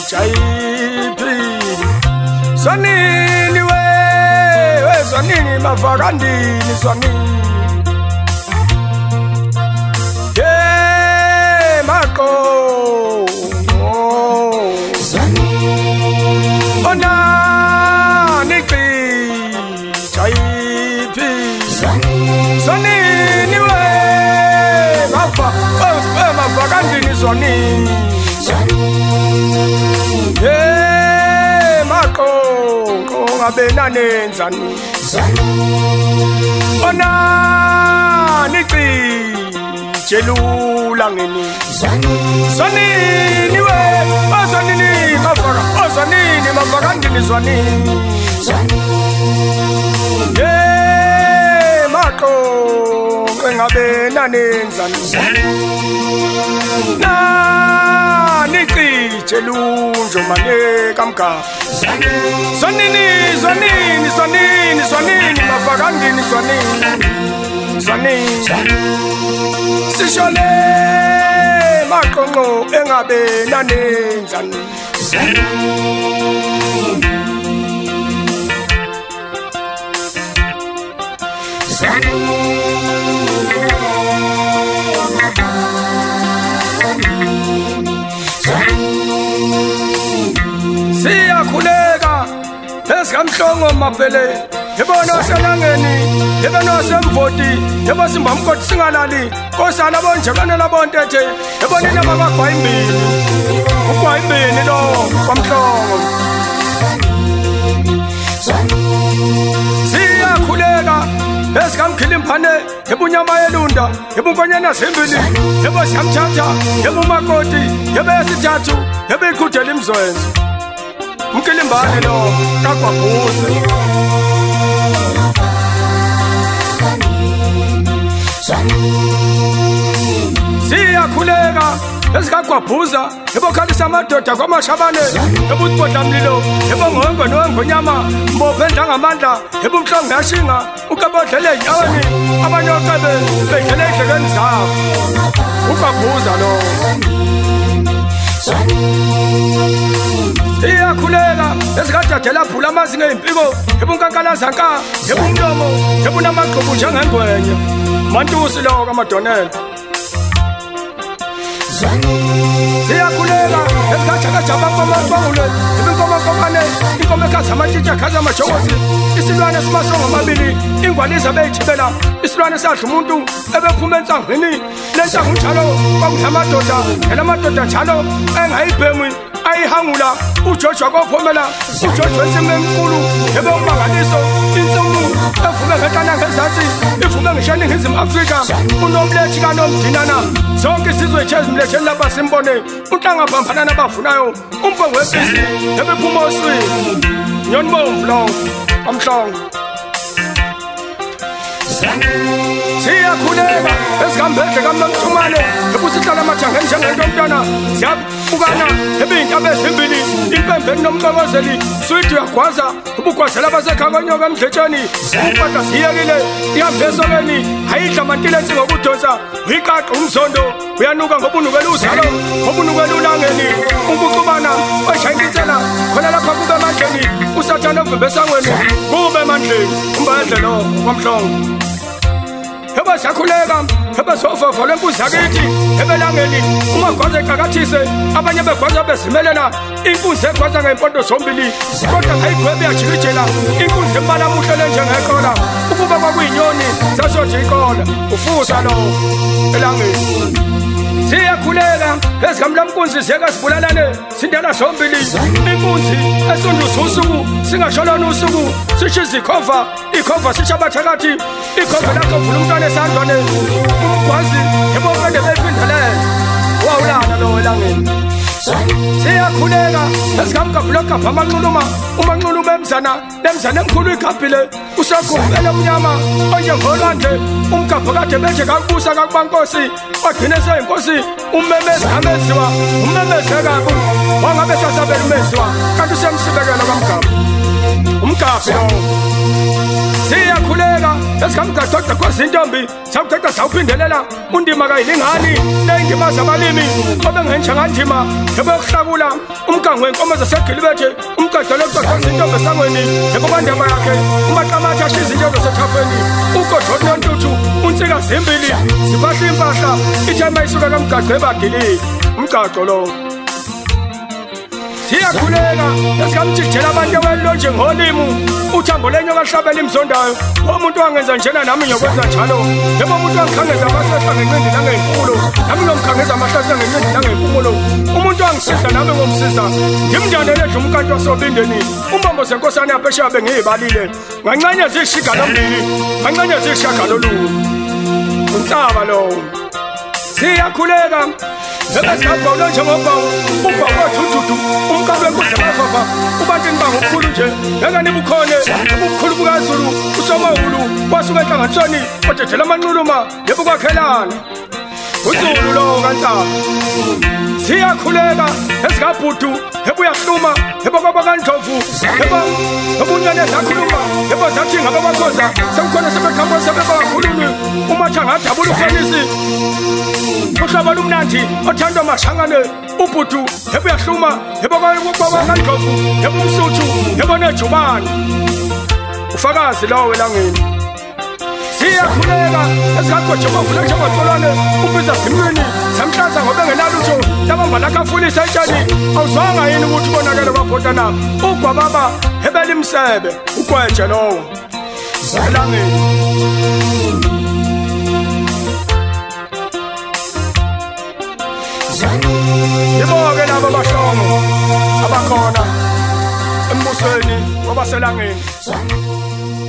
Jaipi Swanini we Swanini mavakandini Swanini Yeah Mako Swanini Ona Nikri Jaipi Swanini we mavakandini Swanini Hey, Marco, ngabenanenzani Ona niki jelula ngini Swanini we Swanini mafaka Swanini mafaka ngini Swanini Hey, Marco, ngabenanenzani Na niki jelunjo mane kamka Swanini mafakandini Swanini Sishole makongo engabe nanenzani Siyakhuleka esikamhlongo mabhele yebona selangeni yebona semvoti yebo simbamkoti singalali kosana bonjekane labontethe yebona laba bagwayimbini ugwayimbini lo kwamhlongo siyakhuleka esikamkhila imphane yebunyama yelunda yebunkonyana zimbili yebo siyamthatha yebo makoti yebo esithathu yebo iqhudela imzwenzo Mkilimbane lo kakwaphuze Siyakhuleka esikakwaphuza ebokhalisa amadoda kwamashabane ebutibodla mlilo ebongongwe nongonyama mbophendla ngamandla ebumhlongo yashinga ukabodlele enyaweni abanye oqebe bedlele edlekeni zabo ukwaphuza lo Siyakhuleka esikadadela phula amazinga empiko ebunkankalazanka ebumlomo ebunamaqhubu njengengwenye mantusi lo kamadonela Siyakhuleka esikajabajaba komaqongule ebinkomakomane inkomo ekhaza amatshitsha khaza amajokozi isilwane simasongo amabili ingwaliza beyithibela isilwane sadla umuntu ebephuma ensangweni lensango njalo kwakulamadoda elamadoda njalo engayibhemi ayihangula uJoshua kophomela uJoshua ensimini enkulu yebe umangaliso insuku evume ngehlana ngezansi ivume ngisho eNingizimu Afrika unomlethi kaNomdinana zonke isizwe ezimletheni lapha simbone unhlanga phambana nabavunayo umphongo wesizwe ebephuma oswini nyonibomvu lo amhlongo Siyakhuleka esikambedle kaMthumane ebusihlala amathangeni njengento yomntwana siyabukana ebintaba ezimbili impembeni nomxokozeli sweet uyagwaza ubugwazela abasekhaya konyoka emdletsheni umpahla siyekile iyambesokeni ayidla amantilesi ngokudonsa uyiqaqa umzondo uyanuka ngobunukela uzalo ngobunukela ulangeni ukuxubana weshayintisela khona lapha kube emandleni usathane ovimbe esangweni kube emandleni umbedle lo kwamhlongo Heba siyakhuleka heba sofofa lembuzi yakithi ebelangeni umagwaza eqakathise abanye begwaza bezimelela inkunzi egwaza ngempondo zombili kodwa ayigwebe yajikijela inkunzi embala muhlele njengeqola ukuba kwakuyinyoni sasothi iqola ufusa lo elangeni Siyakhuleka ezikamlamkunzi ziyeka sibulalane sindela zombili inkunzi esunduza usuku singasholona usuku sishiza ikhova sishabathakathi ikhova lakho vula umntwana esandlwane umgwazi ebokade bephindelela wawulana lo elangeni Siyakhuleka esikamgabhuloka amanquluma umanquluma emzana emkhulu igabhile usakhumbela umnyama onjengolwandle umgabho kade beje kakubusa kakubankosi wagcina seyinkosi ummemezi ameziwa ummemezeka wangabe sasabela umeziwa kanti usemsibekela kamgabho umgabho siyakhuleka esikamgaqoqa kwazintombi sawuqeqa sawuphindelela undima kayilingani lendima zabalimi obengentsha ngandima ebokuhlakula umgango wenkomo zasegilibethe umqaqelo oqoqa izintombi esangweni ebobandaba yakhe umaqamatha ashiya izintombi esethafeni ugodloti nontuthu unsika zimbili zibahla impahla ithema isuka kamgaqo ebadilile umgaqo lo siyakhuleka esikamjijela abantu abelonje ngolimu uthambo lenyo kahlabela imzondayo umuntu wangenza njena nami ngiyokwenza njalo yebo umuntu wangikhangeza amasehla ngencindi nangempulo nami ngomkhangeza amahlahla ngencindi nangempulo umuntu wangisiza nami ngomsiza ngimndanele nje umkanti wasobindeni umbambo senkosana yaphesheya bengiyibalile ngancanye zishigalombili ngancanye zishagalolungu unsaba lo siyakhuleka Ebesikabhawula njengobawu ubhawothududu umkalo wenkosi yamafafa ubantwini bangokukhulu nje ngeke nibukhone ubukhulu bukaZulu usomawulu wasuka enhlanganisweni odedela amanquluma yebo kwakhelana uZulu lo kaNtaba siyakhuleka esikabhudu yebo uyahluma yebo kwabakandlovu yebo obunyane zakhuluma yebo zathi ngabakhoza sekukhona sebeqhamuka sebebakhulumi umatha ngadabula ufanisi uhlaba lumnandi othandwa mashangane ubhudu yebo uyahluma yebo kwabakandlovu yebo umsuthu yebo nejubane ufakazi lawo elangeni siyakhuleka esikagojja bavula njengoxolwane ubiza simini samhlaza ngoba engenalutho labamba lakafulisa etshani awuzwanga yini ukuthi konakele kwabhoda na ugwababa hebela imsebe ugweje lowo elangeni yibo-ke labo abashongo abakhona embusweni wabaselangeni